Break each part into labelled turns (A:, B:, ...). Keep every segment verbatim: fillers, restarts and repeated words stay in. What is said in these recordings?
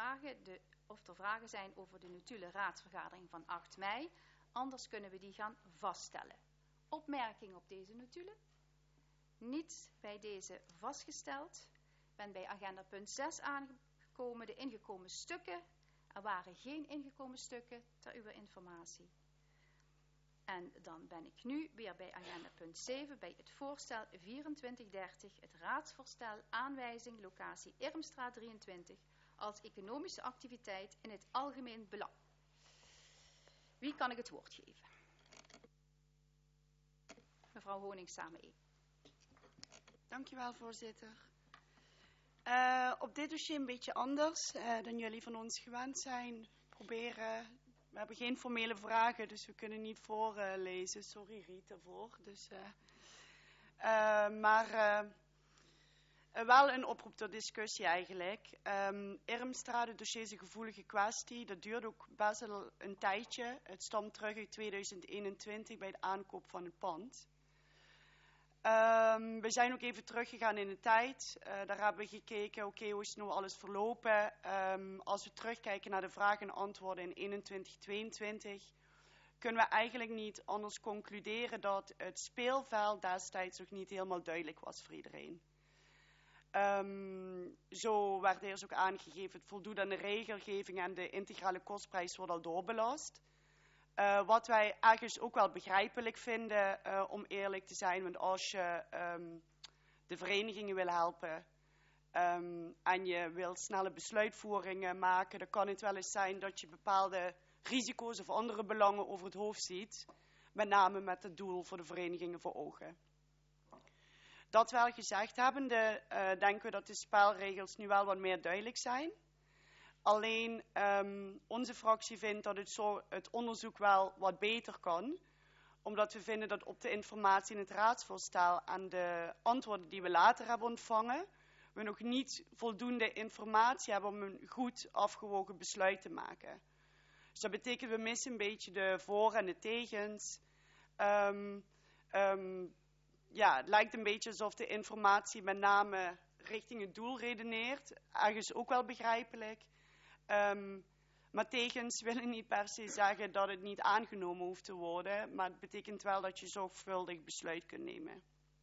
A: vragen, de, of er vragen zijn over de notulen raadsvergadering van acht mei. Anders kunnen we die gaan vaststellen. Opmerkingen op deze notulen? Niet bij deze vastgesteld. Ik ben bij agenda punt zes aangekomen, de ingekomen stukken. Er waren geen ingekomen stukken, ter uw informatie. En dan ben ik nu weer bij agenda punt zeven, bij het voorstel vierentwintig dertig, het raadsvoorstel aanwijzing locatie Irmstraat drieëntwintig als economische activiteit in het algemeen belang. Wie kan ik het woord geven? Mevrouw Honing, samen één.
B: Dankjewel, voorzitter. Uh, op dit dossier een beetje anders uh, dan jullie van ons gewend zijn. Proberen, we hebben geen formele vragen, dus we kunnen niet voorlezen. Uh, Sorry Riet daarvoor. Dus, uh, uh, maar uh, uh, wel een oproep tot discussie eigenlijk. Um, Irmstraat, het dossier is een gevoelige kwestie. Dat duurt ook best wel een tijdje. Het stamt terug in tweeduizend eenentwintig bij de aankoop van het pand. Um, we zijn ook even teruggegaan in de tijd. Uh, daar hebben we gekeken, oké, okay, hoe is nou alles verlopen? Um, als we terugkijken naar de vragen en antwoorden in eenentwintig tweeëntwintig, kunnen we eigenlijk niet anders concluderen dat het speelveld destijds nog niet helemaal duidelijk was voor iedereen. Um, zo werd eerst ook aangegeven, het voldoet aan de regelgeving en de integrale kostprijs wordt al doorbelast. Uh, wat wij ergens ook wel begrijpelijk vinden, uh, om eerlijk te zijn. Want als je um, de verenigingen wil helpen um, en je wil snelle besluitvoeringen maken, dan kan het wel eens zijn dat je bepaalde risico's of andere belangen over het hoofd ziet. Met name met het doel voor de verenigingen voor ogen. Dat wel gezegd hebbende, uh, denken we dat de spelregels nu wel wat meer duidelijk zijn. Alleen um, onze fractie vindt dat het, zo, het onderzoek wel wat beter kan. Omdat we vinden dat op de informatie in het raadsvoorstel en de antwoorden die we later hebben ontvangen, we nog niet voldoende informatie hebben om een goed afgewogen besluit te maken. Dus dat betekent we missen een beetje de voor- en de tegens. Um, um, ja, het lijkt een beetje alsof de informatie met name richting het doel redeneert. Ergens ook wel begrijpelijk. Um, maar tegens willen niet per se zeggen dat het niet aangenomen hoeft te worden. Maar het betekent wel dat je zorgvuldig besluit kunt nemen.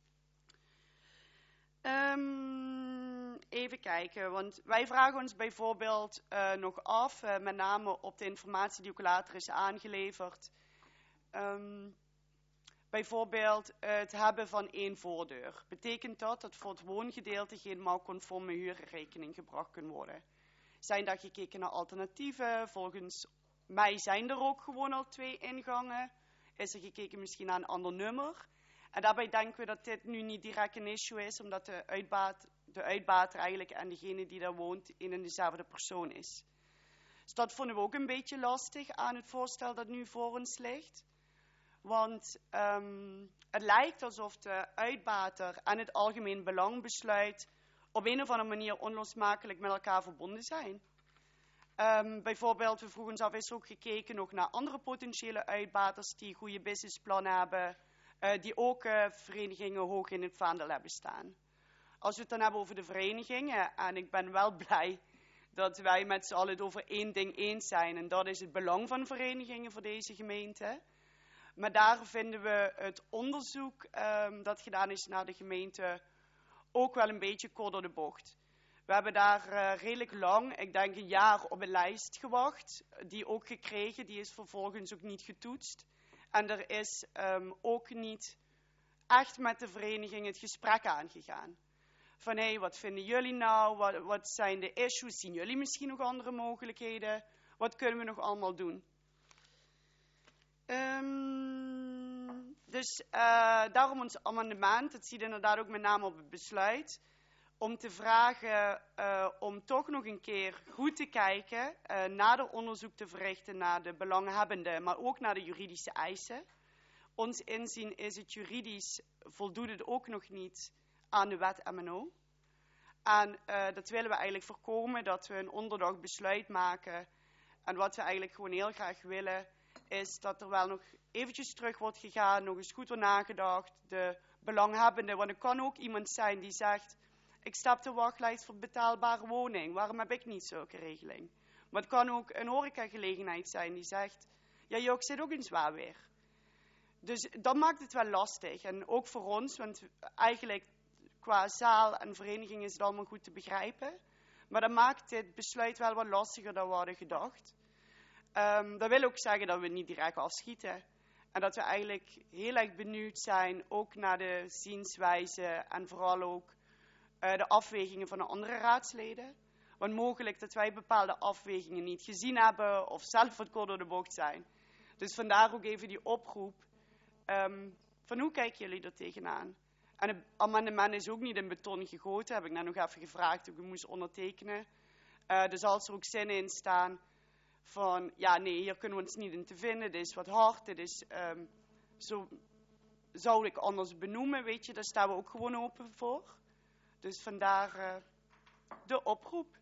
B: Um, even kijken, want wij vragen ons bijvoorbeeld uh, nog af, uh, met name op de informatie die ook later is aangeleverd. Um, bijvoorbeeld het hebben van één voordeur. Betekent dat dat voor het woongedeelte geen mouwconforme huurrekening gebracht kan worden? Zijn daar gekeken naar alternatieven? Volgens mij zijn er ook gewoon al twee ingangen. Is er gekeken misschien naar een ander nummer? En daarbij denken we dat dit nu niet direct een issue is, omdat de, uitbaat, de uitbater eigenlijk en degene die daar woont een en dezelfde persoon is. Dus dat vonden we ook een beetje lastig aan het voorstel dat nu voor ons ligt. Want um, het lijkt alsof de uitbater en het algemeen belangbesluit op een of andere manier onlosmakelijk met elkaar verbonden zijn. Um, bijvoorbeeld, we vroegen ons af, is er ook gekeken nog naar andere potentiële uitbaters die goede businessplannen hebben, uh, die ook uh, verenigingen hoog in het vaandel hebben staan. Als we het dan hebben over de verenigingen, en ik ben wel blij dat wij met z'n allen het over één ding eens zijn, en dat is het belang van verenigingen voor deze gemeente. Maar daar vinden we het onderzoek um, dat gedaan is naar de gemeente ook wel een beetje kort door de bocht. We hebben daar uh, redelijk lang, ik denk een jaar, op een lijst gewacht. Die ook gekregen, die is vervolgens ook niet getoetst. En er is um, ook niet echt met de vereniging het gesprek aangegaan. Van hé, hey, wat vinden jullie nou? Wat, wat zijn de issues? Zien jullie misschien nog andere mogelijkheden? Wat kunnen we nog allemaal doen? Um, dus uh, daarom ons amendement, het ziet inderdaad ook met name op het besluit, om te vragen uh, om toch nog een keer goed te kijken, uh, nader onderzoek te verrichten naar de belanghebbenden, maar ook naar de juridische eisen. Ons inzien is het juridisch, voldoet het ook nog niet aan de wet M N O. En uh, dat willen we eigenlijk voorkomen, dat we een onderdag besluit maken. En wat we eigenlijk gewoon heel graag willen, is dat er wel nog eventjes terug wordt gegaan, nog eens goed wordt nagedacht, de belanghebbenden. Want er kan ook iemand zijn die zegt, ik sta op de wachtlijst voor betaalbare woning. Waarom heb ik niet zulke regeling? Maar het kan ook een horecagelegenheid zijn die zegt, ja, Jok zit ook in zwaar weer. Dus dat maakt het wel lastig. En ook voor ons, want eigenlijk qua zaal en vereniging is het allemaal goed te begrijpen. Maar dat maakt dit besluit wel wat lastiger dan we hadden gedacht. Um, dat wil ook zeggen dat we niet direct afschieten. En dat we eigenlijk heel erg benieuwd zijn, ook naar de zienswijze en vooral ook uh, de afwegingen van de andere raadsleden. Want mogelijk dat wij bepaalde afwegingen niet gezien hebben of zelf wat kort door de bocht zijn. Dus vandaar ook even die oproep um, van hoe kijken jullie er tegenaan? En het amendement is ook niet in beton gegoten, heb ik net nog even gevraagd of ik moest ondertekenen. Uh, dus als er ook zinnen in staan van, ja nee, hier kunnen we ons niet in te vinden, dit is wat hard, dit is, um, zo zou ik anders benoemen, weet je, daar staan we ook gewoon open voor. Dus vandaar uh, de oproep.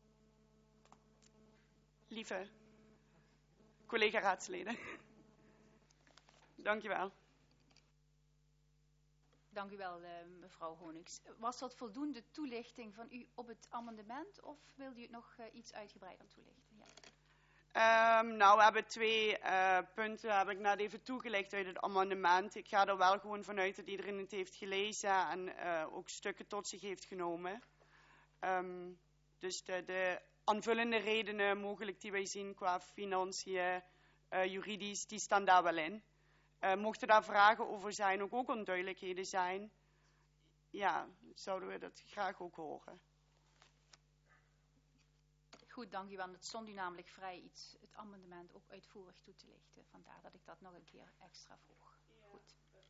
B: Lieve collega-raadsleden. Dankjewel.
A: Dank u wel, uh, mevrouw Honings. Was dat voldoende toelichting van u op het amendement of wilde u het nog uh, iets uitgebreider toelichten? Ja.
B: Um, nou, we hebben twee uh, punten, heb ik net even toegelicht uit het amendement. Ik ga er wel gewoon vanuit dat iedereen het heeft gelezen en uh, ook stukken tot zich heeft genomen. Um, dus de, de aanvullende redenen mogelijk die wij zien qua financiën, uh, juridisch, die staan daar wel in. Uh, mochten daar vragen over zijn, ook, ook onduidelijkheden zijn, ja, zouden we dat graag ook horen.
A: Goed, dank u wel. Het stond u namelijk vrij iets, het amendement ook uitvoerig toe te lichten. Vandaar dat ik dat nog een keer extra vroeg. Goed.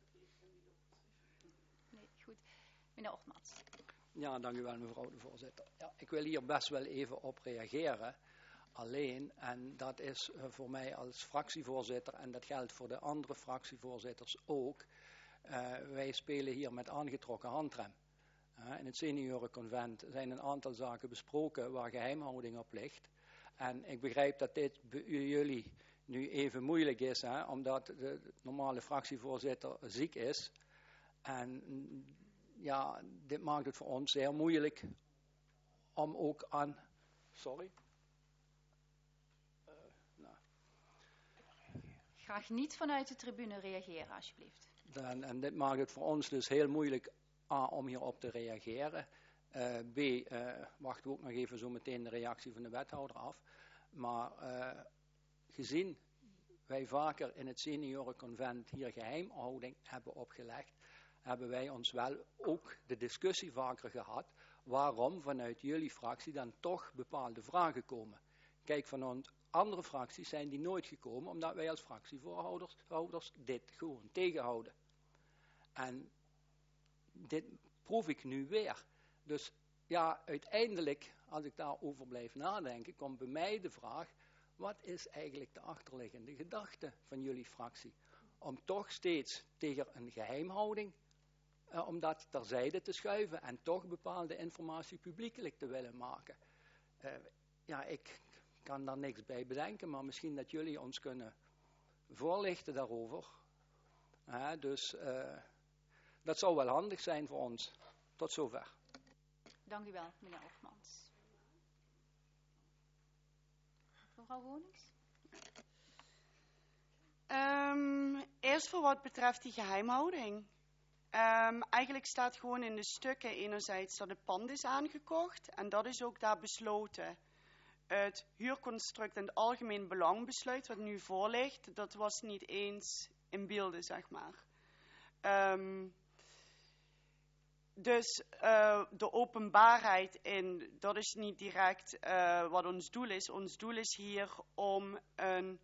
A: Nee, goed. Meneer Ortmans.
C: Ja, dank u wel, mevrouw de voorzitter. Ja, ik wil hier best wel even op reageren. Alleen, en dat is uh, voor mij als fractievoorzitter, en dat geldt voor de andere fractievoorzitters ook, uh, wij spelen hier met aangetrokken handrem. Uh, in het seniorenconvent zijn een aantal zaken besproken waar geheimhouding op ligt. En ik begrijp dat dit bij jullie nu even moeilijk is, hè, omdat de normale fractievoorzitter ziek is. En ja, dit maakt het voor ons zeer moeilijk om ook aan... Sorry?
A: Graag niet vanuit de tribune reageren, alsjeblieft.
C: Dan, en dit maakt het voor ons dus heel moeilijk A, om hierop te reageren. Uh, B, uh, wachten we ook nog even zo meteen de reactie van de wethouder af. Maar uh, gezien wij vaker in het seniorenconvent hier geheimhouding hebben opgelegd, hebben wij ons wel ook de discussie vaker gehad waarom vanuit jullie fractie dan toch bepaalde vragen komen. Kijk, van andere fracties zijn die nooit gekomen, omdat wij als fractievoorhouders dit gewoon tegenhouden. En dit proef ik nu weer. Dus ja, uiteindelijk, als ik daarover blijf nadenken, komt bij mij de vraag, wat is eigenlijk de achterliggende gedachte van jullie fractie? Om toch steeds tegen een geheimhouding, uh, om dat terzijde te schuiven en toch bepaalde informatie publiekelijk te willen maken. Uh, ja, ik kan daar niks bij bedenken, maar misschien dat jullie ons kunnen voorlichten daarover. Uh, dus uh, dat zou wel handig zijn voor ons. Tot zover.
A: Dank u wel, meneer Ortmans. Mevrouw Honings?
B: Um, eerst voor wat betreft die geheimhouding. Um, eigenlijk staat gewoon in de stukken enerzijds dat het pand is aangekocht en dat is ook daar besloten. Het huurconstruct en het algemeen belangbesluit wat nu voor ligt, dat was niet eens in beelden, zeg maar. Um, dus uh, de openbaarheid in, dat is niet direct uh, wat ons doel is. Ons doel is hier om een,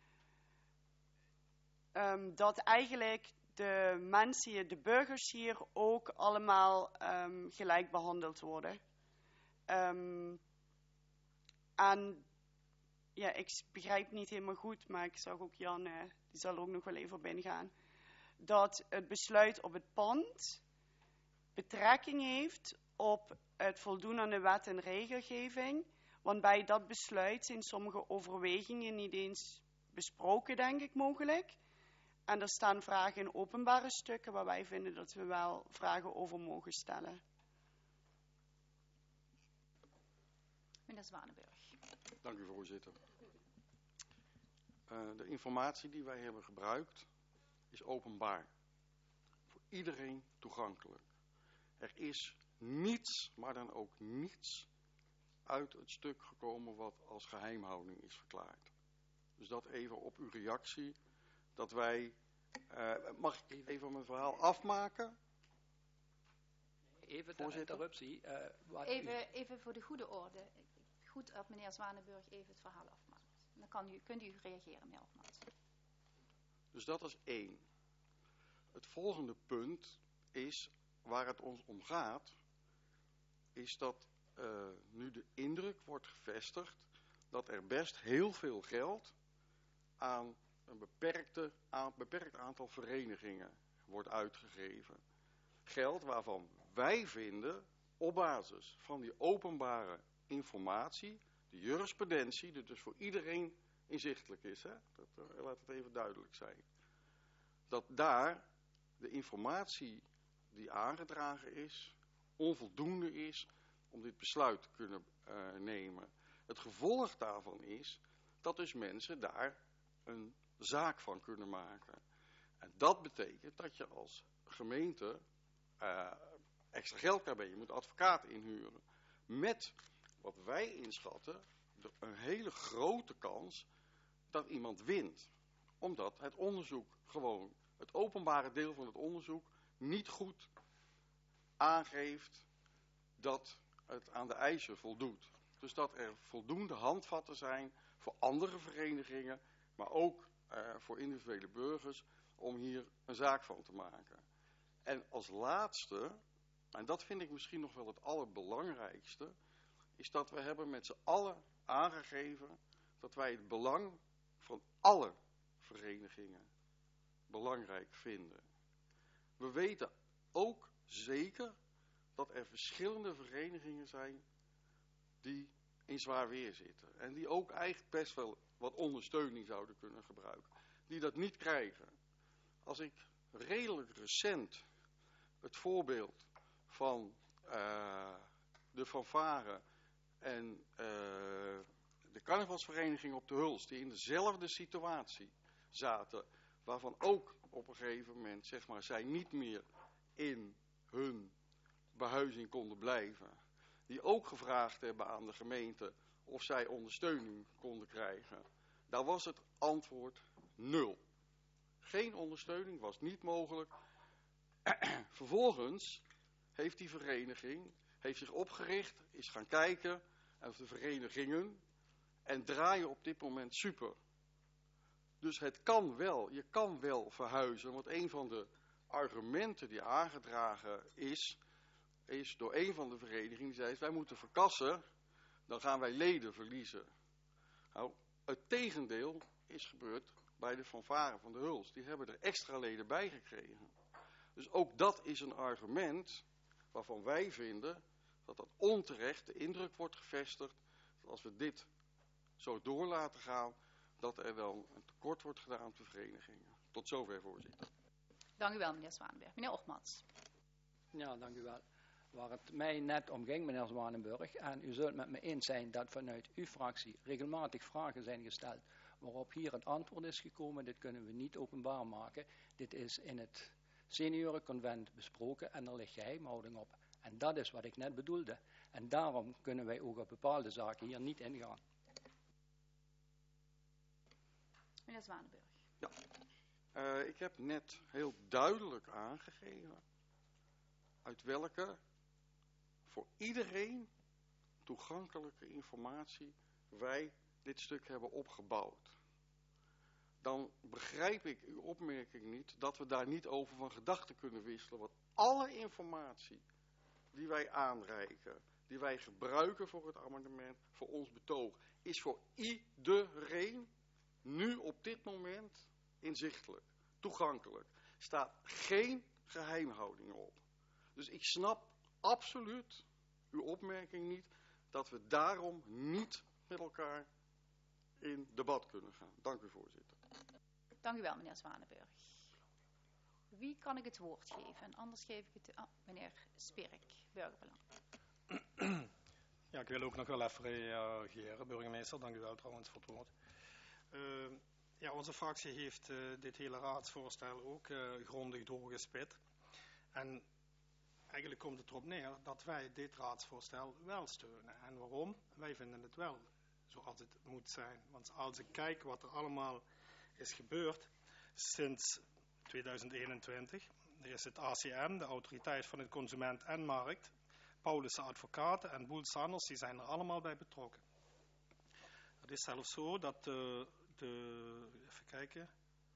B: um, dat eigenlijk de mensen hier, de burgers hier ook allemaal um, gelijk behandeld worden. Um, en ja, ik begrijp niet helemaal goed, maar ik zag ook Jan, uh, die zal er ook nog wel even op ingaan, dat het besluit op het pand betrekking heeft op het voldoen aan de wet en regelgeving. Want bij dat besluit zijn sommige overwegingen niet eens besproken, denk ik, mogelijk. En er staan vragen in openbare stukken waar wij vinden dat we wel vragen over mogen stellen.
A: Meneer Zwanenburg.
D: Dank u, voorzitter. Uh, de informatie die wij hebben gebruikt is openbaar. Voor iedereen toegankelijk. Er is niets, maar dan ook niets, uit het stuk gekomen wat als geheimhouding is verklaard. Dus dat even op uw reactie, dat wij... Uh, mag ik even mijn verhaal afmaken?
C: Even de interruptie. Uh, wat
A: even,
C: u...
A: even voor de goede orde. Goed dat meneer Zwanenburg even het verhaal afmaakt. Dan kan u, kunt u reageren, meneer Hofmans.
D: Dus dat is één. Het volgende punt is, waar het ons om gaat, is dat uh, nu de indruk wordt gevestigd dat er best heel veel geld aan een beperkte, aan, beperkt aantal verenigingen wordt uitgegeven. Geld waarvan wij vinden, op basis van die openbare informatie, de jurisprudentie, die dus voor iedereen inzichtelijk is, hè? Dat, uh, laat het even duidelijk zijn, dat daar de informatie die aangedragen is, onvoldoende is om dit besluit te kunnen uh, nemen. Het gevolg daarvan is dat dus mensen daar een zaak van kunnen maken. En dat betekent dat je als gemeente uh, extra geld kan hebben. Je moet advocaten inhuren. Met wat wij inschatten, een hele grote kans dat iemand wint. Omdat het onderzoek gewoon, het openbare deel van het onderzoek, niet goed aangeeft dat het aan de eisen voldoet. Dus dat er voldoende handvatten zijn voor andere verenigingen, maar ook uh, voor individuele burgers, om hier een zaak van te maken. En als laatste, en dat vind ik misschien nog wel het allerbelangrijkste, is dat we hebben met z'n allen aangegeven dat wij het belang van alle verenigingen belangrijk vinden. We weten ook zeker dat er verschillende verenigingen zijn die in zwaar weer zitten. En die ook eigenlijk best wel wat ondersteuning zouden kunnen gebruiken. Die dat niet krijgen. Als ik redelijk recent het voorbeeld van uh, de fanfare en uh, de carnavalsvereniging op de Hulst, die in dezelfde situatie zaten, waarvan ook op een gegeven moment, zeg maar, zij niet meer in hun behuizing konden blijven. Die ook gevraagd hebben aan de gemeente of zij ondersteuning konden krijgen. Daar was het antwoord nul. Geen ondersteuning, was niet mogelijk. Vervolgens heeft die vereniging heeft zich opgericht, is gaan kijken, of de verenigingen, en draaien op dit moment super. Dus het kan wel, je kan wel verhuizen, want een van de argumenten die aangedragen is, is door een van de verenigingen, die zei, wij moeten verkassen, dan gaan wij leden verliezen. Nou, het tegendeel is gebeurd bij de fanfare van de Hulst. Die hebben er extra leden bij gekregen. Dus ook dat is een argument waarvan wij vinden dat dat onterecht de indruk wordt gevestigd, dat als we dit zo door laten gaan, dat er dan een tekort wordt gedaan aan de verenigingen. Tot zover, voorzitter.
A: Dank u wel, meneer Zwanenburg. Meneer Hofmans.
C: Ja, dank u wel. Waar het mij net om ging, meneer Zwanenburg, en u zult met me eens zijn dat vanuit uw fractie regelmatig vragen zijn gesteld waarop hier het antwoord is gekomen, dit kunnen we niet openbaar maken. Dit is in het seniorenconvent besproken en er ligt geheimhouding op. En dat is wat ik net bedoelde. En daarom kunnen wij ook op bepaalde zaken hier niet ingaan.
A: Meneer Zwanenburg.
D: Ja, uh, ik heb net heel duidelijk aangegeven uit welke voor iedereen toegankelijke informatie wij dit stuk hebben opgebouwd. Dan begrijp ik uw opmerking niet dat we daar niet over van gedachten kunnen wisselen. Want alle informatie die wij aanreiken, die wij gebruiken voor het amendement, voor ons betoog, is voor iedereen nu op dit moment inzichtelijk, toegankelijk. Staat geen geheimhouding op. Dus ik snap absoluut uw opmerking niet dat we daarom niet met elkaar in debat kunnen gaan. Dank u, voorzitter.
A: Dank u wel, meneer Zwanenburg. Wie kan ik het woord geven? Anders geef ik het aan oh, meneer Spierik, Burgerbelang.
E: Ja, ik wil ook nog wel even reageren, burgemeester. Dank u wel trouwens voor het woord. Uh, ja, onze fractie heeft uh, dit hele raadsvoorstel ook uh, grondig doorgespit. En eigenlijk komt het erop neer dat wij dit raadsvoorstel wel steunen. En waarom? Wij vinden het wel zoals het moet zijn. Want als ik kijk wat er allemaal is gebeurd sinds tweeduizend eenentwintig. Er is het A C M, de Autoriteit van de Consument en Markt. Paulussen Advocaten en Boel Sanders, die zijn er allemaal bij betrokken. Het is zelfs zo dat de, de even kijken,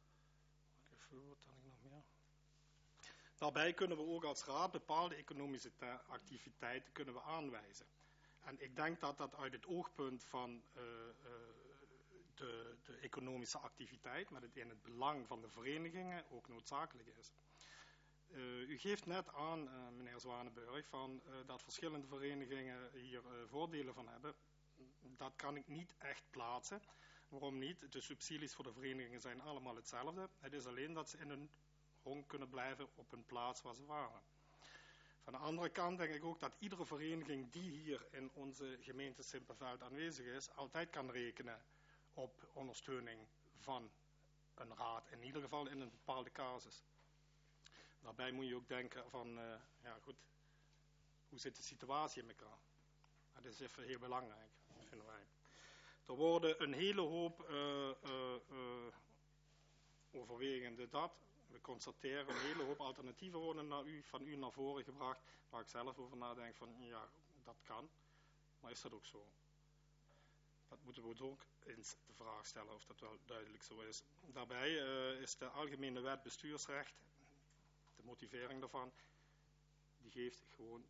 E: even, wat dan ik nog meer? Daarbij kunnen we ook als raad bepaalde economische activiteiten kunnen we aanwijzen. En ik denk dat dat uit het oogpunt van uh, uh, de, de economische activiteit, met het in het belang van de verenigingen, ook noodzakelijk is. Uh, u geeft net aan, uh, meneer Zwanenburg, van, uh, dat verschillende verenigingen hier uh, voordelen van hebben. Dat kan ik niet echt plaatsen. Waarom niet? De subsidies voor de verenigingen zijn allemaal hetzelfde. Het is alleen dat ze in hun rond kunnen blijven op een plaats waar ze waren. Van de andere kant denk ik ook dat iedere vereniging die hier in onze gemeente Simpelveld aanwezig is, altijd kan rekenen op ondersteuning van een raad. In ieder geval in een bepaalde casus. Daarbij moet je ook denken van, uh, ja goed, hoe zit de situatie in elkaar? Dat is even heel belangrijk, vinden wij. Er worden een hele hoop uh, uh, uh, overwegende dat. We constateren een hele hoop alternatieven worden naar u, van u naar voren gebracht, waar ik zelf over nadenk van, ja, dat kan. Maar is dat ook zo? Dat moeten we ook eens de vraag stellen of dat wel duidelijk zo is. Daarbij uh, is de Algemene Wet Bestuursrecht, de motivering daarvan, die geeft gewoon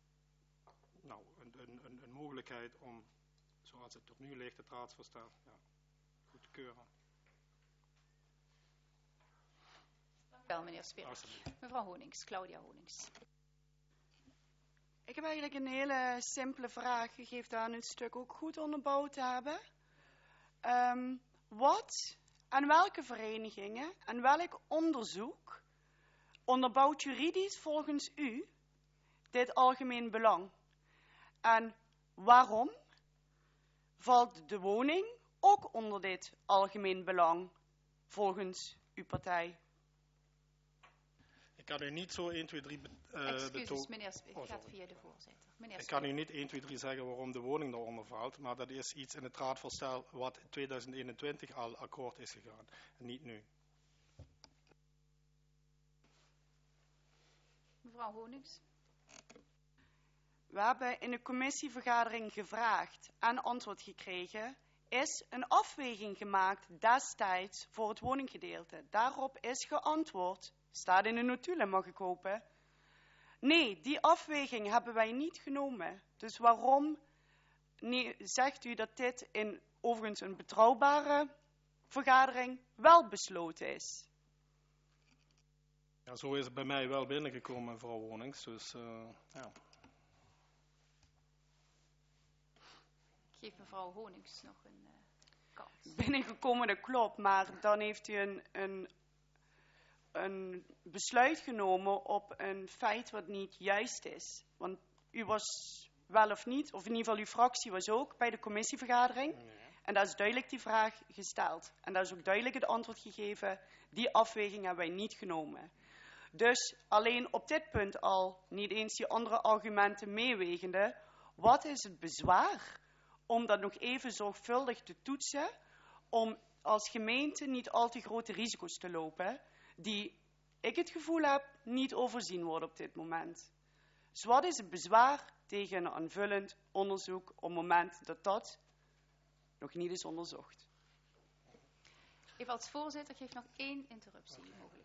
E: nou, een, een, een mogelijkheid om, zoals het tot nu ligt, het raadsvoorstel, ja, goed te keuren.
A: Dank u wel, meneer Speer. Mevrouw Honings, Claudia Honings.
B: Ik heb eigenlijk een hele simpele vraag. U geeft aan het stuk ook goed onderbouwd te hebben. Um, wat en welke verenigingen en welk onderzoek onderbouwt juridisch volgens u dit algemeen belang? En waarom valt de woning ook onder dit algemeen belang volgens uw partij?
E: Ik kan u niet zo één, twee, drie uh,
A: Excuses,
E: betogen.
A: meneer Speer, het gaat via de voorzitter. Meneer
E: ik kan u niet één, twee, drie zeggen waarom de woning daaronder valt, maar dat is iets in het raadvoorstel wat in tweeduizend eenentwintig al akkoord is gegaan, en niet nu.
A: Mevrouw Honings.
B: We hebben in de commissievergadering gevraagd en antwoord gekregen. Is een afweging gemaakt destijds voor het woninggedeelte? Daarop is geantwoord. Staat in de notulen, mag ik hopen. Nee, die afweging hebben wij niet genomen. Dus waarom nee, zegt u dat dit in overigens een betrouwbare vergadering wel besloten is?
E: Ja, zo is het bij mij wel binnengekomen, mevrouw Honings. Dus, uh, ja.
A: Ik geef mevrouw Honings nog een uh, kans.
B: Binnengekomen, dat klopt, maar dan heeft u een, een, een besluit genomen op een feit wat niet juist is. Want u was wel of niet, of in ieder geval uw fractie was ook bij de commissievergadering. Nee. En daar is duidelijk die vraag gesteld. En daar is ook duidelijk het antwoord gegeven. Die afweging hebben wij niet genomen. Dus alleen op dit punt al, niet eens die andere argumenten meewegende, wat is het bezwaar om dat nog even zorgvuldig te toetsen, om als gemeente niet al te grote risico's te lopen, die ik het gevoel heb niet overzien worden op dit moment. Dus wat is het bezwaar tegen een aanvullend onderzoek op het moment dat dat nog niet is onderzocht?
A: Even als voorzitter geef nog één interruptiemogelijkheid.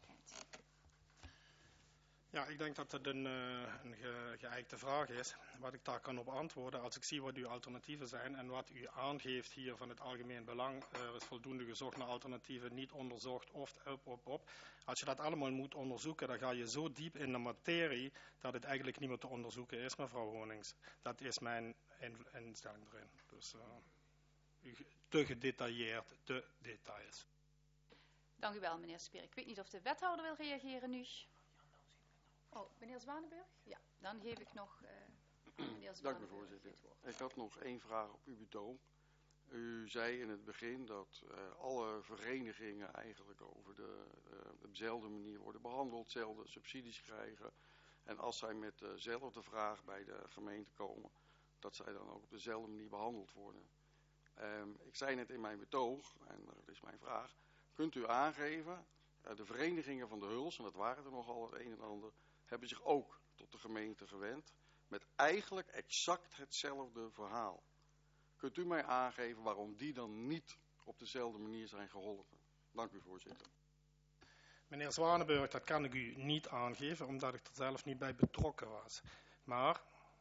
E: Ja, ik denk dat het een, uh, een ge, geëikte vraag is. Wat ik daar kan op antwoorden, als ik zie wat uw alternatieven zijn en wat u aangeeft hier van het algemeen belang, er is voldoende gezocht naar alternatieven, niet onderzocht of op, op, op. Als je dat allemaal moet onderzoeken, dan ga je zo diep in de materie dat het eigenlijk niet meer te onderzoeken is, mevrouw Honings. Dat is mijn instelling erin. Dus uh, te gedetailleerd, te details.
A: Dank u wel, meneer Speer. Ik weet niet of de wethouder wil reageren nu. Oh, meneer Zwanenburg? Ja, dan geef ik nog uh, Meneer Zwanenburg,
D: Dank u, voorzitter. Ik had nog één vraag op uw betoog. U zei in het begin dat uh, alle verenigingen eigenlijk over de, uh, op dezelfde manier worden behandeld, dezelfde subsidies krijgen. En als zij met dezelfde vraag bij de gemeente komen, dat zij dan ook op dezelfde manier behandeld worden. Um, ik zei net in mijn betoog, en dat is mijn vraag, kunt u aangeven, uh, de verenigingen van de Huls, en dat waren er nogal het een en ander, hebben zich ook tot de gemeente gewend met eigenlijk exact hetzelfde verhaal. Kunt u mij aangeven waarom die dan niet op dezelfde manier zijn geholpen? Dank u, voorzitter.
E: Meneer Zwanenburg, dat kan ik u niet aangeven, omdat ik er zelf niet bij betrokken was. Maar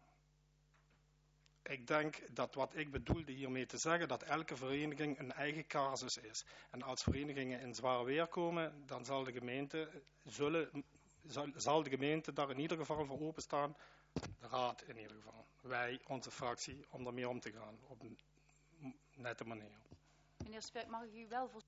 E: ik denk dat wat ik bedoelde hiermee te zeggen, dat elke vereniging een eigen casus is. En als verenigingen in zwaar weer komen, dan zal de gemeente, zullen, zal, zal de gemeente daar in ieder geval voor openstaan. De raad in ieder geval. Wij, onze fractie, om daarmee om te gaan. Op een nette manier.
A: Meneer Spek, mag ik u wel voor...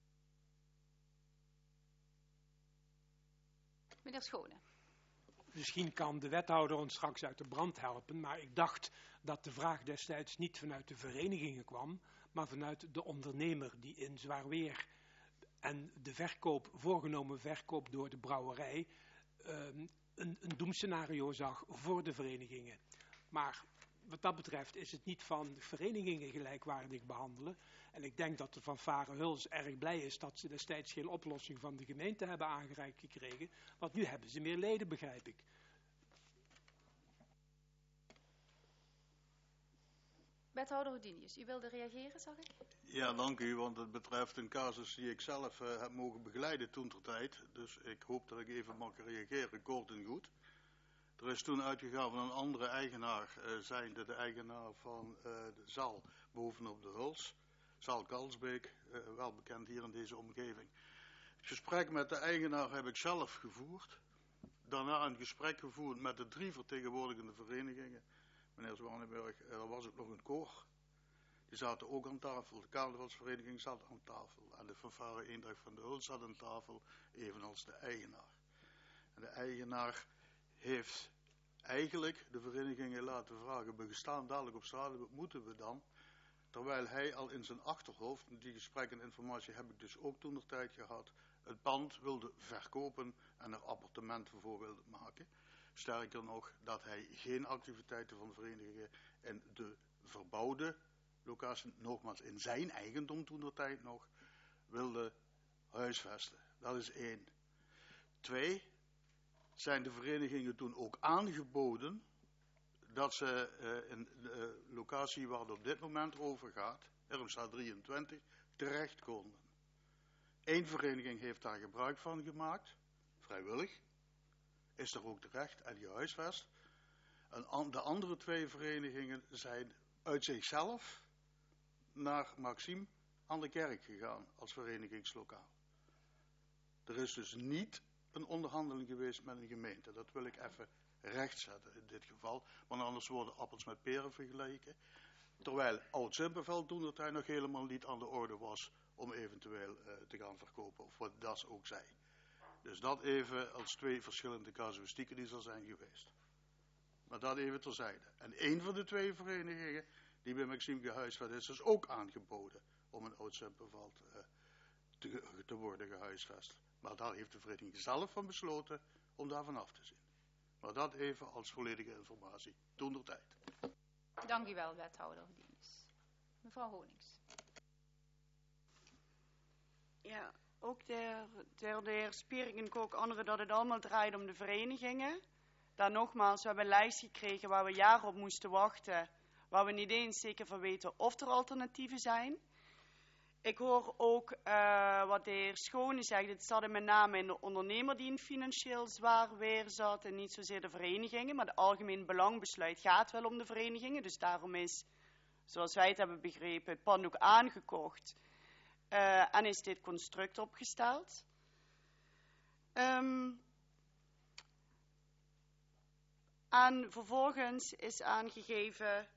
A: Meneer Schone.
F: Misschien kan de wethouder ons straks uit de brand helpen, maar ik dacht dat de vraag destijds niet vanuit de verenigingen kwam, maar vanuit de ondernemer die in zwaar weer en de verkoop, voorgenomen verkoop door de brouwerij, um, een, een doemscenario zag voor de verenigingen. Maar wat dat betreft is het niet van de verenigingen gelijkwaardig behandelen. En ik denk dat de fanfare Huls erg blij is dat ze destijds geen oplossing van de gemeente hebben aangereikt gekregen. Want nu hebben ze meer leden, begrijp ik.
A: Wethouder Houdinius, u wilde reageren, zag ik?
G: Ja, dank u, want het betreft een casus die ik zelf uh, heb mogen begeleiden toentertijd. Dus ik hoop dat ik even mag reageren, kort en goed. Er is toen uitgegaan van een andere eigenaar, uh, zijnde de eigenaar van uh, de zaal bovenop de Huls. Zaal Kalsbeek, uh, wel bekend hier in deze omgeving. Het gesprek met de eigenaar heb ik zelf gevoerd. Daarna een gesprek gevoerd met de drie vertegenwoordigende verenigingen. Meneer Zwanenburg, er was ook nog een koor. Die zaten ook aan tafel. De carnavalsvereniging zat aan tafel. En de fanfare Eendracht van de Huls zat aan tafel, evenals de eigenaar. En de eigenaar heeft eigenlijk de verenigingen laten vragen, we staan dadelijk op straat, wat moeten we dan? Terwijl hij al in zijn achterhoofd, die gesprekken en informatie heb ik dus ook toen de tijd gehad, het pand wilde verkopen en er appartementen voor wilde maken. Sterker nog, dat hij geen activiteiten van de verenigingen in de verbouwde locatie, nogmaals in zijn eigendom toen de tijd nog, wilde huisvesten. Dat is één. Twee, zijn de verenigingen toen ook aangeboden dat ze uh, in de uh, locatie waar het op dit moment over gaat, R M S drieëntwintig, terecht konden. Eén vereniging heeft daar gebruik van gemaakt, vrijwillig, is er ook terecht en gehuisvest. En de andere twee verenigingen zijn uit zichzelf naar Maxime aan de kerk gegaan als verenigingslokaal. Er is dus niet een onderhandeling geweest met een gemeente. Dat wil ik even rechtzetten in dit geval. Want anders worden appels met peren vergeleken. Terwijl Oud-Simpelveld toen dat hij nog helemaal niet aan de orde was om eventueel uh, te gaan verkopen. Of wat D A S ook zei. Dus dat even als twee verschillende casuïstieken die er zijn geweest. Maar dat even terzijde. En één van de twee verenigingen die bij Maxime gehuisvest is, is ook aangeboden om in Oud-Simpelveld uh, te, te worden gehuisvest. Maar daar heeft de vereniging zelf van besloten om daar vanaf te zien. Maar dat even als volledige informatie. Toen de tijd.
A: Dank u wel, wethouder Houdinius. Mevrouw Honings.
B: Ja, ook de, de, de heer Spiering en ook anderen dat het allemaal draait om de verenigingen. Dan nogmaals, we hebben een lijst gekregen waar we jaren op moesten wachten. Waar we niet eens zeker van weten of er alternatieven zijn. Ik hoor ook uh, wat de heer Schone zegt. Het zat met name in de ondernemer die in financieel zwaar weer zat. En niet zozeer de verenigingen. Maar de algemeen belangbesluit gaat wel om de verenigingen. Dus daarom is, zoals wij het hebben begrepen, het pand ook aangekocht. Uh, en is dit construct opgesteld. Um, en vervolgens is aangegeven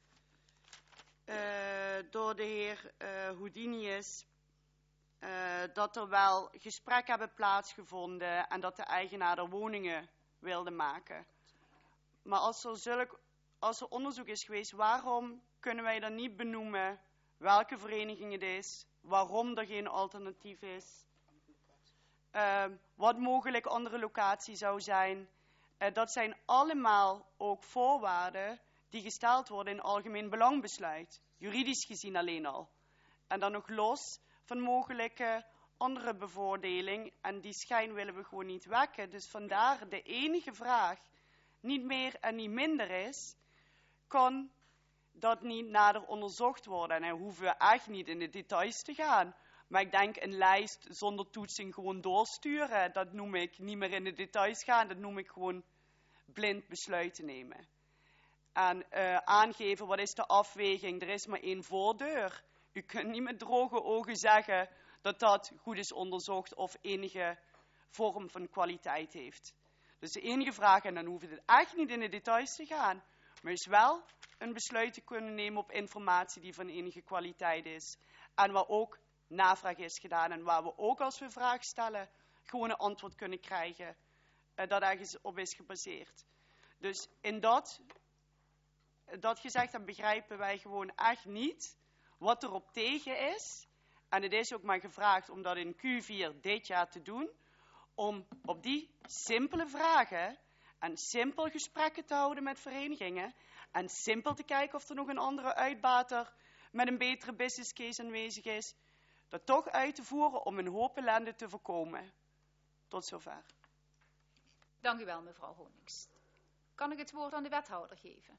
B: uh, door de heer uh, Houdinius uh, dat er wel gesprekken hebben plaatsgevonden en dat de eigenaar er woningen wilde maken. Maar als er zulk als er onderzoek is geweest, waarom kunnen wij dan niet benoemen welke vereniging het is, waarom er geen alternatief is, uh, wat mogelijk andere locatie zou zijn. Uh, dat zijn allemaal ook voorwaarden die gesteld worden in algemeen belangbesluit, juridisch gezien alleen al. En dan nog los van mogelijke andere bevoordeling, en die schijn willen we gewoon niet wekken. Dus vandaar de enige vraag, niet meer en niet minder is, kan dat niet nader onderzocht worden. En dan hoeven we echt niet in de details te gaan. Maar ik denk een lijst zonder toetsing gewoon doorsturen, dat noem ik niet meer in de details gaan, dat noem ik gewoon blind besluiten nemen. En uh, aangeven, wat is de afweging? Er is maar één voordeur. U kunt niet met droge ogen zeggen dat dat goed is onderzocht of enige vorm van kwaliteit heeft. Dus de enige vraag, en dan hoeven we het echt niet in de details te gaan, maar is wel een besluit te kunnen nemen op informatie die van enige kwaliteit is. En waar ook navraag is gedaan en waar we ook als we vragen stellen gewoon een antwoord kunnen krijgen uh, dat ergens op is gebaseerd. Dus in dat, dat gezegd, dan begrijpen wij gewoon echt niet wat erop tegen is. En het is ook maar gevraagd om dat in Q vier dit jaar te doen, om op die simpele vragen en simpel gesprekken te houden met verenigingen en simpel te kijken of er nog een andere uitbater met een betere business case aanwezig is, dat toch uit te voeren om een hoop ellende te voorkomen. Tot zover.
A: Dank u wel, mevrouw Honings. Kan ik het woord aan de wethouder geven?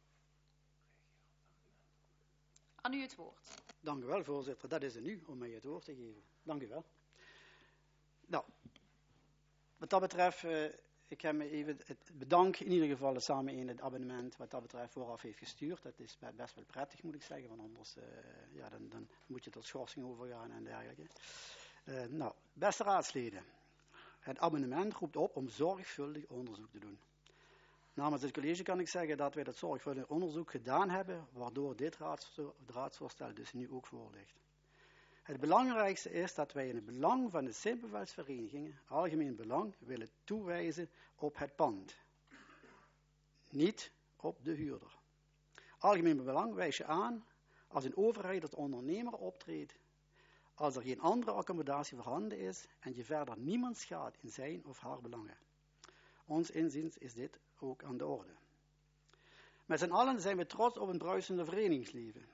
A: Aan u het woord.
H: Dank u wel, voorzitter. Dat is aan u om mij het woord te geven. Dank u wel. Nou, wat dat betreft, uh, ik heb me even het bedank in ieder geval samen in het abonnement wat dat betreft vooraf heeft gestuurd. Dat is best wel prettig, moet ik zeggen, want anders uh, ja, dan, dan moet je tot schorsing overgaan en dergelijke. Uh, nou, beste raadsleden, het abonnement roept op om zorgvuldig onderzoek te doen. Namens het college kan ik zeggen dat wij dat zorgvuldig onderzoek gedaan hebben, waardoor dit raadsvoorstel dus nu ook voor ligt. Het belangrijkste is dat wij in het belang van de Simpelveldsverenigingen algemeen belang willen toewijzen op het pand. Niet op de huurder. Algemeen belang wijs je aan als een overheid als ondernemer optreedt, als er geen andere accommodatie voorhanden is en je verder niemand schaadt in zijn of haar belangen. Ons inziens is dit ook aan de orde. Met z'n allen zijn we trots op een bruisende verenigingsleven.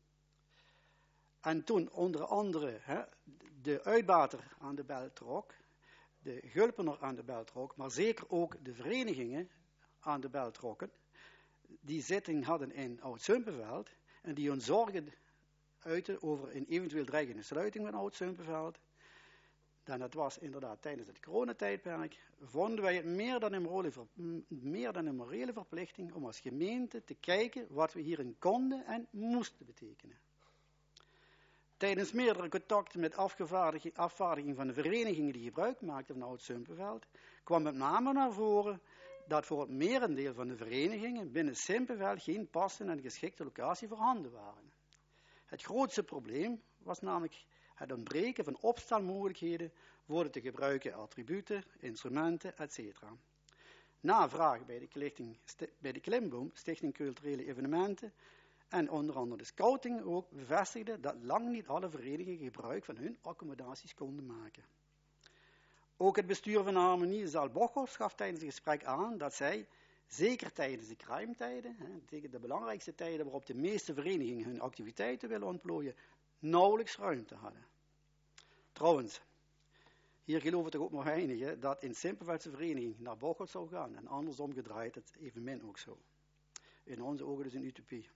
H: En toen onder andere hè, de uitbater aan de bel trok, de gulpener aan de bel trok, maar zeker ook de verenigingen aan de bel trokken, die zitting hadden in Oud-Zumpenveld en die hun zorgen uiten over een eventueel dreigende sluiting van Oud-Zumpenveld. Dan dat was inderdaad tijdens het coronatijdperk, vonden wij het meer dan, een morele ver, meer dan een morele verplichting om als gemeente te kijken wat we hierin konden en moesten betekenen. Tijdens meerdere contacten met afvaardiging, afvaardiging van de verenigingen die gebruik maakten van Oud-Zumpenveld, kwam met name naar voren dat voor het merendeel van de verenigingen binnen Simpelveld geen passende en geschikte locatie voorhanden waren. Het grootste probleem was namelijk het ontbreken van opstelmogelijkheden voor de te gebruiken attributen, instrumenten, et cetera. Na vraag bij de, Klichting, bij de Klimboom, Stichting Culturele Evenementen en onder andere de Scouting ook bevestigde dat lang niet alle verenigingen gebruik van hun accommodaties konden maken. Ook het bestuur van Harmonie Zaalbocholt gaf tijdens het gesprek aan dat zij, zeker tijdens de crime-tijden, tegen de belangrijkste tijden waarop de meeste verenigingen hun activiteiten willen ontplooien, nauwelijks ruimte hadden. Trouwens, hier geloven toch ook nog weinigen dat in Simpelveldse vereniging naar Bocholt zou gaan en andersom gedraaid het evenmin ook zo. In onze ogen dus een utopie.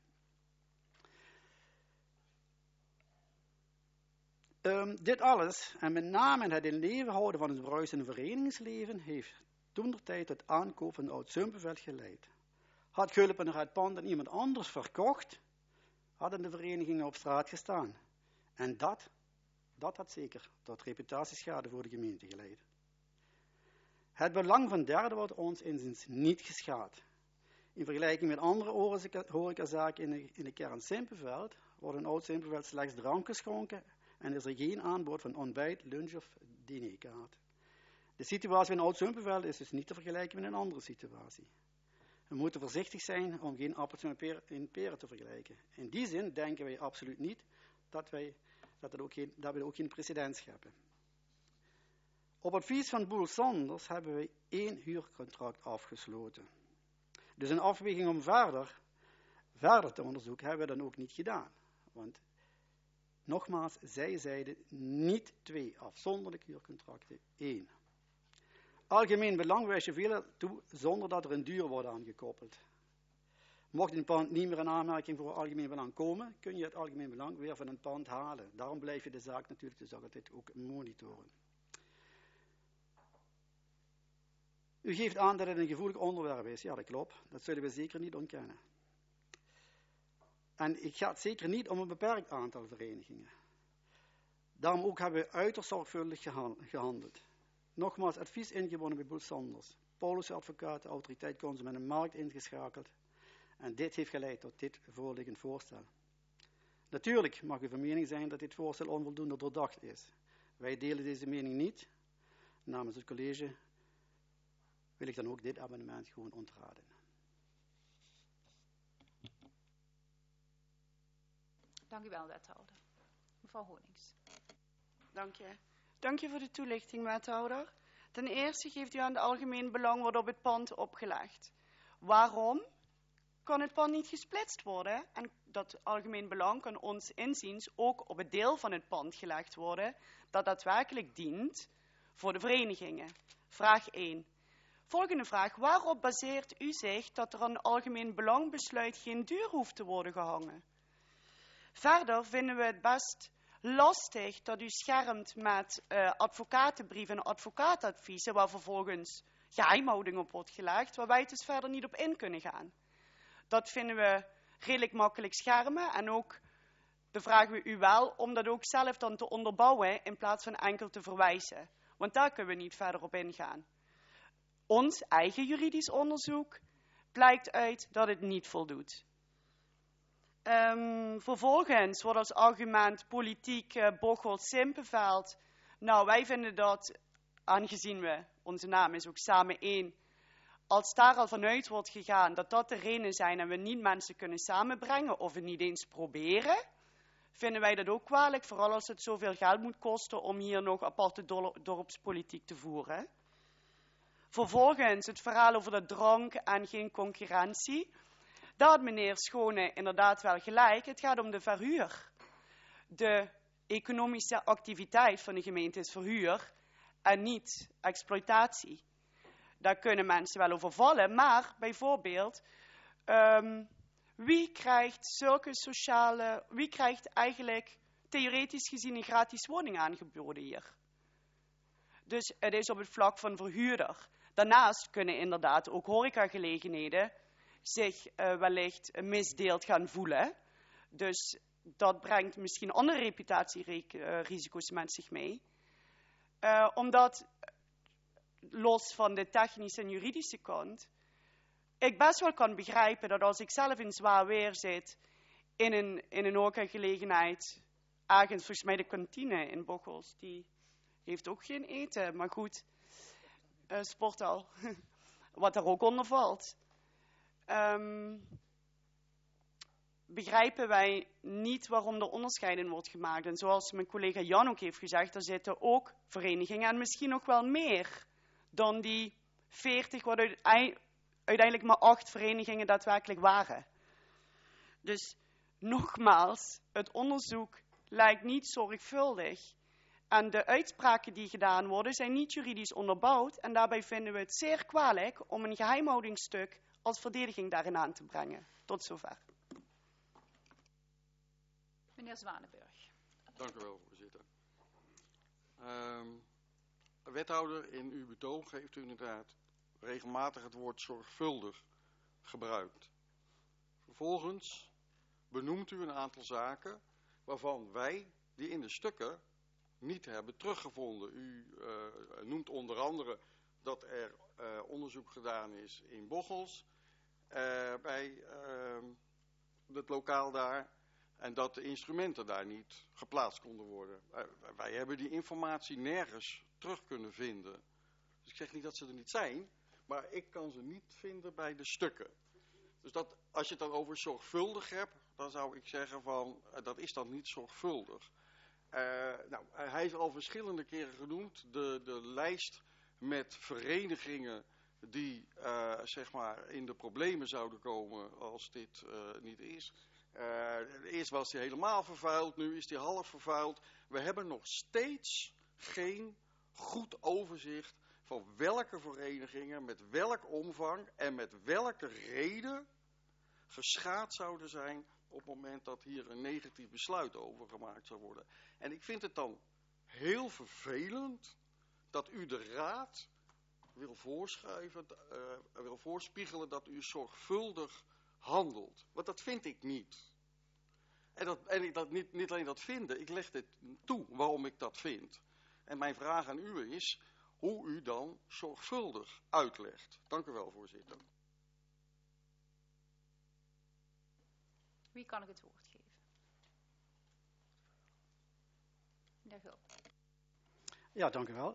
H: Um, dit alles, en met name het in leven houden van het bruisende verenigingsleven, heeft toentertijd tot aankoop van Oud-Zumpenveld geleid. Had Gulpen het pand aan iemand anders verkocht, hadden de verenigingen op straat gestaan. En dat, dat had zeker tot reputatieschade voor de gemeente geleid. Het belang van derden wordt ons inziens niet geschaad. In vergelijking met andere horecazaken in de, in de kern Simpelveld wordt in Oud-Simpelveld slechts drank geschonken en is er geen aanbod van ontbijt, lunch of dinerkaart. De situatie in Oud-Zumpenveld is dus niet te vergelijken met een andere situatie. We moeten voorzichtig zijn om geen appels met peren, in peren te vergelijken. In die zin denken wij absoluut niet dat wij, dat het ook geen, dat we ook geen precedent scheppen. Op advies van Boel Sanders hebben wij één huurcontract afgesloten. Dus een afweging om verder, verder te onderzoeken hebben we dan ook niet gedaan. Want nogmaals, zij zeiden niet twee afzonderlijke huurcontracten, één. Algemeen belang wijs je veel toe zonder dat er een duur wordt aangekoppeld. Mocht een pand niet meer in aanmerking voor algemeen belang komen, kun je het algemeen belang weer van een pand halen. Daarom blijf je de zaak natuurlijk dus altijd ook monitoren. U geeft aan dat het een gevoelig onderwerp is. Ja, dat klopt. Dat zullen we zeker niet ontkennen. En het gaat zeker niet om een beperkt aantal verenigingen. Daarom ook hebben we uiterst zorgvuldig gehandeld. Nogmaals, advies ingewonnen bij Boel Sanders. Paulus advocaten, autoriteit consument en markt ingeschakeld. En dit heeft geleid tot dit voorliggend voorstel. Natuurlijk mag u van mening zijn dat dit voorstel onvoldoende doordacht is. Wij delen deze mening niet. Namens het college wil ik dan ook dit amendement gewoon ontraden.
A: Dank u wel, wethouder. Mevrouw Honings.
B: Dank je. Dank je voor de toelichting, wethouder. Ten eerste geeft u aan het algemeen belang wordt op het pand opgelegd. Waarom kan het pand niet gesplitst worden? En dat algemeen belang kan ons inziens ook op het deel van het pand gelegd worden dat daadwerkelijk dient voor de verenigingen. Vraag één. Volgende vraag. Waarop baseert u zich dat er aan algemeen belangbesluit geen duur hoeft te worden gehangen? Verder vinden we het best lastig dat u schermt met uh, advocatenbrieven en advocaatadviezen waar vervolgens geheimhouding op wordt gelegd, waar wij dus verder niet op in kunnen gaan. Dat vinden we redelijk makkelijk schermen en ook bevragen we u wel om dat ook zelf dan te onderbouwen in plaats van enkel te verwijzen. Want daar kunnen we niet verder op ingaan. Ons eigen juridisch onderzoek blijkt uit dat het niet voldoet. Um, vervolgens wordt als argument politiek uh, Bocholt Simpenveld. Nou, wij vinden dat, aangezien we, onze naam is ook samen één, als daar al vanuit wordt gegaan dat dat de redenen zijn en we niet mensen kunnen samenbrengen of het niet eens proberen, vinden wij dat ook kwalijk, vooral als het zoveel geld moet kosten om hier nog aparte dorpspolitiek te voeren. Vervolgens het verhaal over de drank en geen concurrentie. Daar had meneer Schone inderdaad wel gelijk. Het gaat om de verhuur. De economische activiteit van de gemeente is verhuur en niet exploitatie. Daar kunnen mensen wel over vallen, maar bijvoorbeeld, um, wie krijgt zulke sociale, wie krijgt eigenlijk theoretisch gezien een gratis woning aangeboden hier? Dus het is op het vlak van verhuurder. Daarnaast kunnen inderdaad ook horecagelegenheden zich uh, wellicht misdeeld gaan voelen. Dus dat brengt misschien andere reputatierisico's met zich mee. Uh, omdat, los van de technische en juridische kant, ik best wel kan begrijpen dat als ik zelf in zwaar weer zit, in een, in een horecagelegenheid, ergens volgens mij de kantine in Bocholt, die heeft ook geen eten, maar goed, uh, sporthal, wat daar ook onder valt. Um, begrijpen wij niet waarom er onderscheid in wordt gemaakt. En zoals mijn collega Jan ook heeft gezegd, er zitten ook verenigingen en misschien nog wel meer dan die veertig, wat uiteindelijk maar acht verenigingen daadwerkelijk waren. Dus nogmaals, het onderzoek lijkt niet zorgvuldig. En de uitspraken die gedaan worden zijn niet juridisch onderbouwd. En daarbij vinden we het zeer kwalijk om een geheimhoudingsstuk als verdediging daarin aan te brengen. Tot zover.
A: Meneer Zwanenburg.
D: Dank u wel, voorzitter. Um, wethouder, in uw betoog heeft u inderdaad regelmatig het woord zorgvuldig gebruikt. Vervolgens benoemt u een aantal zaken waarvan wij die in de stukken niet hebben teruggevonden. U uh, noemt onder andere dat er uh, onderzoek gedaan is in Bocholt, uh, bij uh, het lokaal daar, en dat de instrumenten daar niet geplaatst konden worden. Uh, wij hebben die informatie nergens terug kunnen vinden. Dus ik zeg niet dat ze er niet zijn, maar ik kan ze niet vinden bij de stukken. Dus dat, als je het dan over zorgvuldig hebt, dan zou ik zeggen van, uh, dat is dan niet zorgvuldig. Uh, nou, uh, hij is al verschillende keren genoemd, de, de lijst met verenigingen die uh, zeg maar in de problemen zouden komen als dit uh, niet is. Uh, eerst was hij helemaal vervuild, nu is hij half vervuild. We hebben nog steeds geen goed overzicht van welke verenigingen met welk omvang en met welke reden geschaad zouden zijn op het moment dat hier een negatief besluit over gemaakt zou worden. En ik vind het dan heel vervelend dat u de raad wil voorschrijven, uh, wil voorspiegelen dat u zorgvuldig handelt. Want dat vind ik niet. En, dat, en ik dat niet, niet alleen dat vinden, ik leg dit toe waarom ik dat vind. En mijn vraag aan u is hoe u dan zorgvuldig uitlegt. Dank u wel, voorzitter.
A: Wie kan ik het woord geven? De Gul.
H: Ja, dank u wel.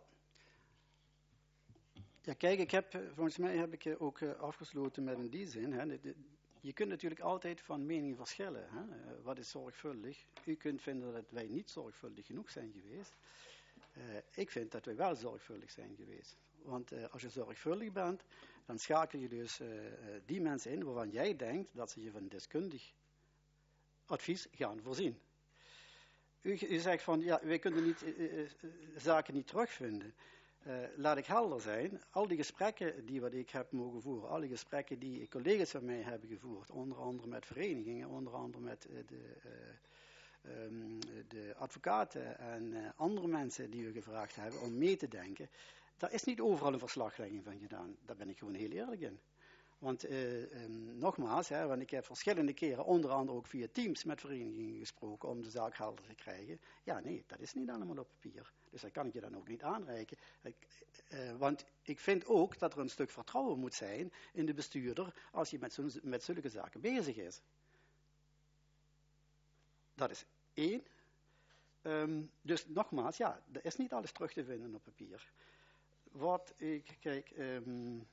H: Ja, kijk, ik heb, volgens mij heb ik ook uh, afgesloten met in die zin. Hè, de, de, je kunt natuurlijk altijd van mening verschillen. Hè, uh, wat is zorgvuldig? U kunt vinden dat wij niet zorgvuldig genoeg zijn geweest. Uh, ik vind dat wij wel zorgvuldig zijn geweest. Want uh, als je zorgvuldig bent, dan schakel je dus uh, uh, die mensen in waarvan jij denkt dat ze je van deskundig advies gaan voorzien. U, u zegt van, ja, wij kunnen niet, uh, uh, zaken niet terugvinden. Uh, laat ik helder zijn, al die gesprekken die wat ik heb mogen voeren, al die gesprekken die collega's van mij hebben gevoerd, onder andere met verenigingen, onder andere met uh, de, uh, um, de advocaten en uh, andere mensen die we gevraagd hebben om mee te denken, daar is niet overal een verslaglegging van gedaan. Daar ben ik gewoon heel eerlijk in. Want uh, um, nogmaals, hè, want ik heb verschillende keren, onder andere ook via Teams met verenigingen gesproken om de zaak helder te krijgen. Ja, nee, dat is niet allemaal op papier. Dus dat kan ik je dan ook niet aanreiken. Ik, uh, want ik vind ook dat er een stuk vertrouwen moet zijn in de bestuurder als hij met, zo, met zulke zaken bezig is. Dat is één. Um, dus nogmaals, ja, er is niet alles terug te vinden op papier. Wat ik, kijk... Um,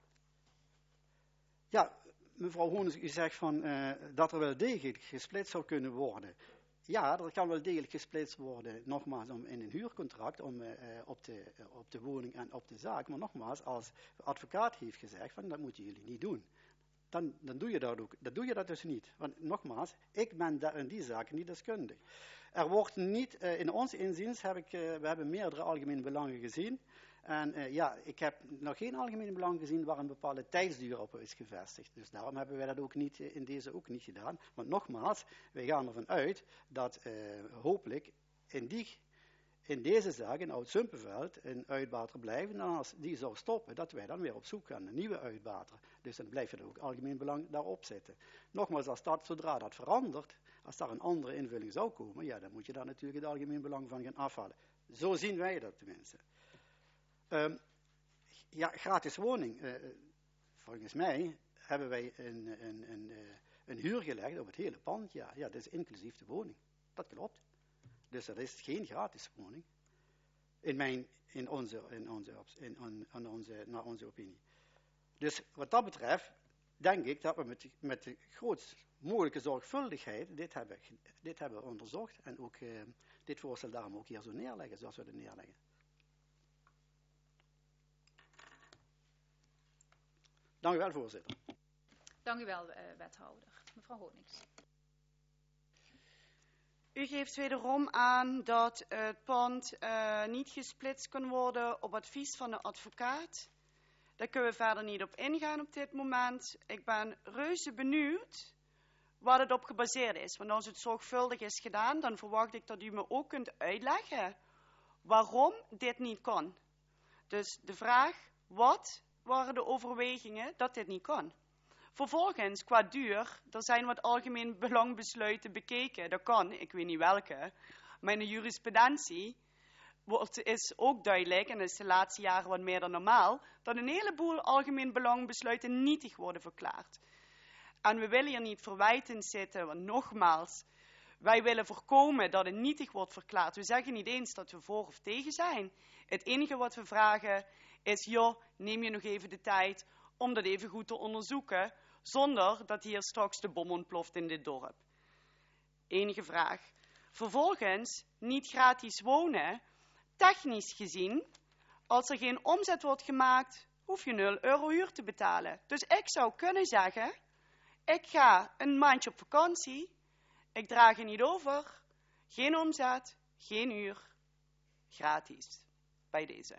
H: Ja, mevrouw Honens, u zegt van, uh, dat er wel degelijk gesplitst zou kunnen worden. Ja, er kan wel degelijk gesplitst worden, nogmaals, om in een huurcontract, om, uh, op, de, uh, op de woning en op de zaak. Maar nogmaals, als de advocaat heeft gezegd, van, dat moeten jullie niet doen. Dan, dan doe je dat ook. Dan doe je dat dus niet. Want nogmaals, ik ben daar in die zaken niet deskundig. Er wordt niet, uh, in ons inziens, heb ik, uh, we hebben meerdere algemene belangen gezien. En uh, ja, ik heb nog geen algemeen belang gezien waar een bepaalde tijdsduur op is gevestigd. Dus daarom hebben wij dat ook niet, in deze ook niet gedaan. Want nogmaals, wij gaan ervan uit dat uh, hopelijk in, die, in deze zaak in Oud-Zumpenveld een uitbater blijven. En als die zou stoppen, dat wij dan weer op zoek gaan naar een nieuwe uitbater. Dus dan blijft er ook algemeen belang daarop zitten. Nogmaals, als dat, zodra dat verandert, als daar een andere invulling zou komen, ja, dan moet je daar natuurlijk het algemeen belang van gaan afhalen. Zo zien wij dat tenminste. Um, ja, gratis woning. Uh, volgens mij hebben wij een, een, een, uh, een huur gelegd op het hele pand. Ja, ja, dat is inclusief de woning. Dat klopt. Dus dat is geen gratis woning. In mijn, in onze, in onze, in, in, in onze, naar onze opinie. Dus wat dat betreft, denk ik dat we met, met de grootst mogelijke zorgvuldigheid dit hebben, dit hebben onderzocht. En ook uh, dit voorstel daarom ook hier zo neerleggen, zoals we het neerleggen. Dank u wel, voorzitter.
A: Dank u wel, uh, wethouder. Mevrouw Honings.
B: U geeft wederom aan dat het pand uh, niet gesplitst kan worden op advies van de advocaat. Daar kunnen we verder niet op ingaan op dit moment. Ik ben reuze benieuwd waar het op gebaseerd is. Want als het zorgvuldig is gedaan, dan verwacht ik dat u me ook kunt uitleggen waarom dit niet kan. Dus de vraag, wat waren de overwegingen dat dit niet kan? Vervolgens, qua duur, er zijn wat algemeen belangbesluiten bekeken. Dat kan, ik weet niet welke. Maar in de jurisprudentie wordt, is ook duidelijk, en dat is de laatste jaren wat meer dan normaal, dat een heleboel algemeen belangbesluiten nietig worden verklaard. En we willen hier niet verwijtend zitten, want nogmaals, wij willen voorkomen dat het nietig wordt verklaard. We zeggen niet eens dat we voor of tegen zijn. Het enige wat we vragen is, joh, neem je nog even de tijd om dat even goed te onderzoeken, zonder dat hier straks de bom ontploft in dit dorp. Enige vraag. Vervolgens, niet gratis wonen, technisch gezien, als er geen omzet wordt gemaakt, hoef je nul euro huur te betalen. Dus ik zou kunnen zeggen, ik ga een maandje op vakantie, ik draag er niet over, geen omzet, geen huur, gratis, bij deze.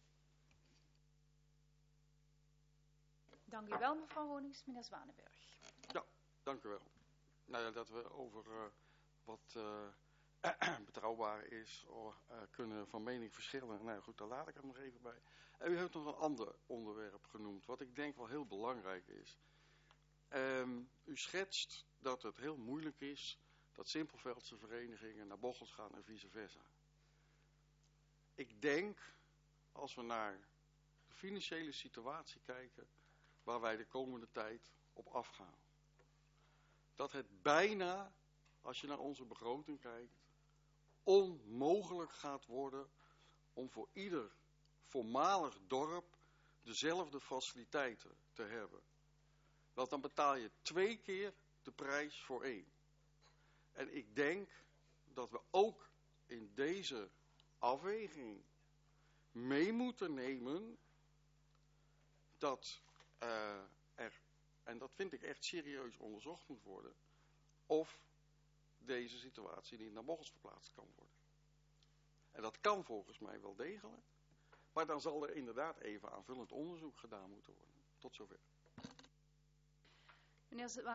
A: Dank u wel, mevrouw Ronings. Meneer Zwanenburg.
D: Ja, dank u wel. Nou ja, dat we over uh, wat uh, betrouwbaar is, of, uh, kunnen van mening verschillen. Nou goed, daar laat ik het nog even bij. En u heeft nog een ander onderwerp genoemd, wat ik denk wel heel belangrijk is. Um, u schetst dat het heel moeilijk is dat Simpelveldse verenigingen naar Bocholt gaan en vice versa. Ik denk, als we naar de financiële situatie kijken, waar wij de komende tijd op afgaan, dat het bijna, als je naar onze begroting kijkt, onmogelijk gaat worden om voor ieder voormalig dorp dezelfde faciliteiten te hebben. Want dan betaal je twee keer de prijs voor één. En ik denk dat we ook in deze afweging mee moeten nemen dat uh, er, en dat vind ik echt serieus onderzocht moet worden, of deze situatie niet naar Bocholt verplaatst kan worden. En dat kan volgens mij wel degelijk, maar dan zal er inderdaad even aanvullend onderzoek gedaan moeten worden. Tot zover.
A: Meneer